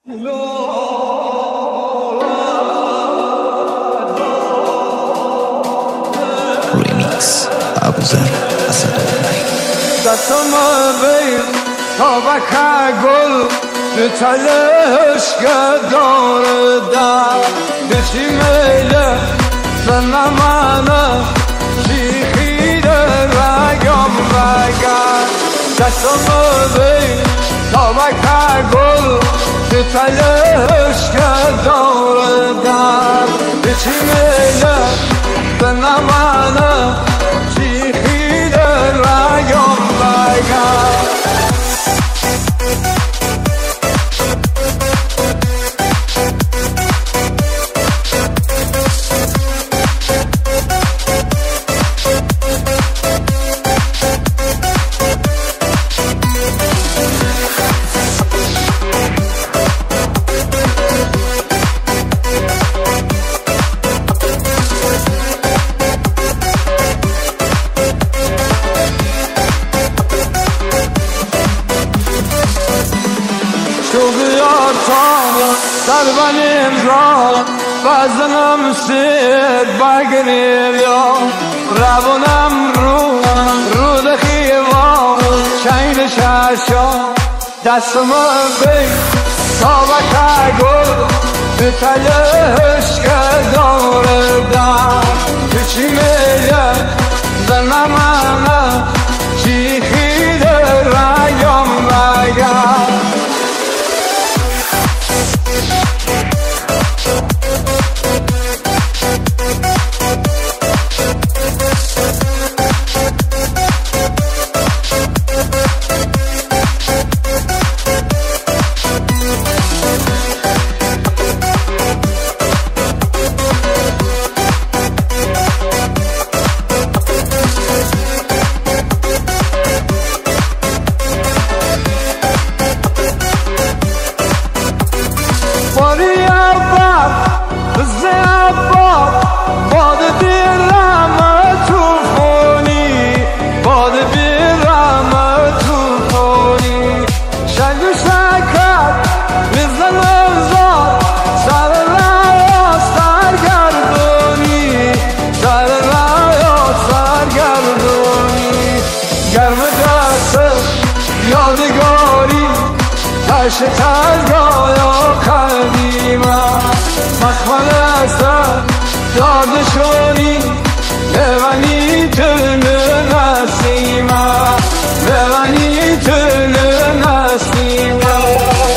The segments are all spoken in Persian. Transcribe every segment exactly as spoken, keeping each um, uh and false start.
ریمیکس ابوذر اسداللهی. دستم بیر تابک گل به تلش که داره در دچی میله زنمانه شیخیده رگم رگر. دستم بیر تابک گل به تلش که داره در دچی میله زنمانه شیخیده رگم رگر. شوقیار تا در بنیم را وزنم سید بگریم یا روانم رو رو دخیوان چین ششا. دستم بی تابک گل به تلش که داره در کچی میله زنم انا چیخیده رگم رگر. یادگاری تشت تزگایا قدیمم مخمل اصلا دادشونی ببنی تل نسیمم ببنی تل نسیمم.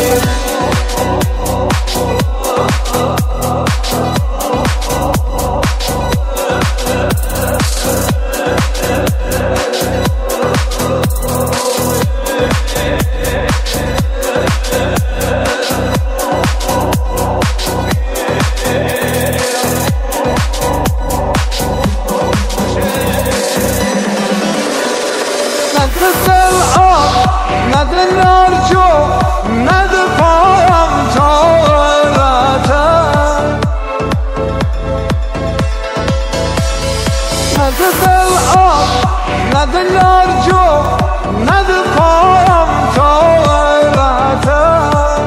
ندر نارجو ندر پایم تاورتر ندر دل آب ندر نارجو ندر پایم تاورتر.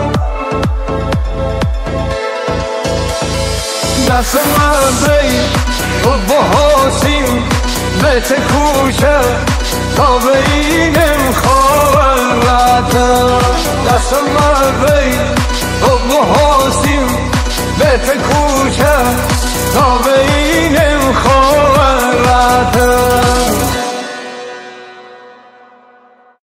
دستم بی و بحاسیم بیت کوشه تا بینم خواه دستم بی